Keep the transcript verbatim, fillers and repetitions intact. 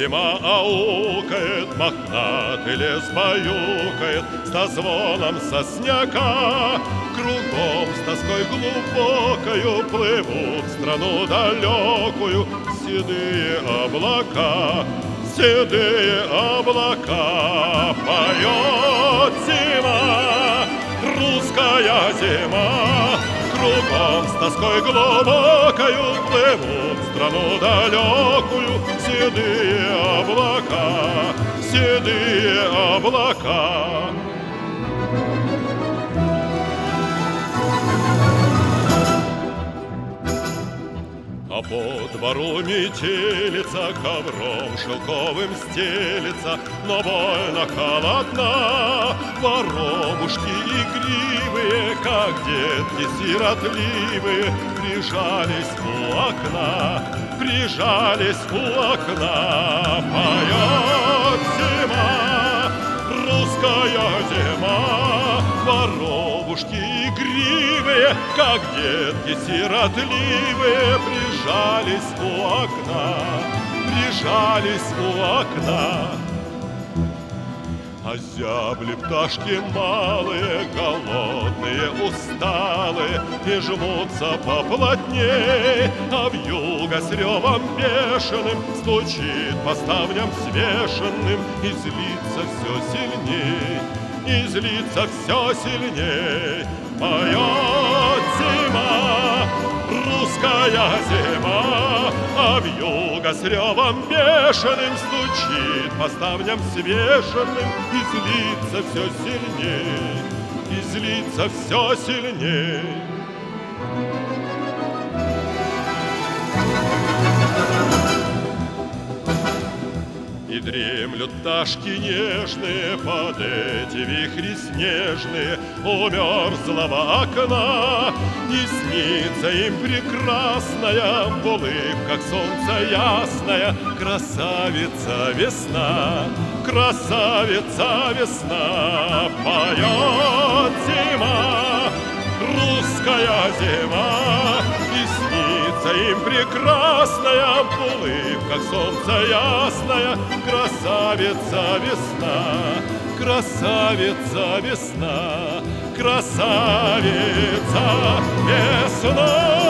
Зима аукает, мохнатый лес баюкает со звоном сосняка. Кругом с тоской глубокою плывут в страну далекую седые облака, седые облака. Поет зима, русская зима, кругом с тоской глубокою плывут в страну далекую седые облака, седые облака. А по двору метелица, ковром шелковым стелится, но больно холодна. Воробушки игривые, как детки сиротливые, прижались у окна, прижались у окна. Поет зима, русская зима, воробушки игривые, как детки сиротливые, прижались у окна, прижались у окна. А зябли пташки малые, голодные, усталые, и жмутся поплотней, а вьюга с ревом бешеным стучит по ставням свешенным, и злится все сильней, и злится все сильней. Поет зима, русская зима, а вьюга с ревом бешеным стучит по ставням свешенным, и злится все сильней, и злится все сильней. И дремлют пташки нежные под эти вихри снежные у мерзлого окна. Не снится им прекрасная в улыбках солнца ясная красавица весна, красавица весна. Поет зима, русская зима, и снится им прекрасная в улыбках солнца ясная красавица весна, красавица весна, красавица весна.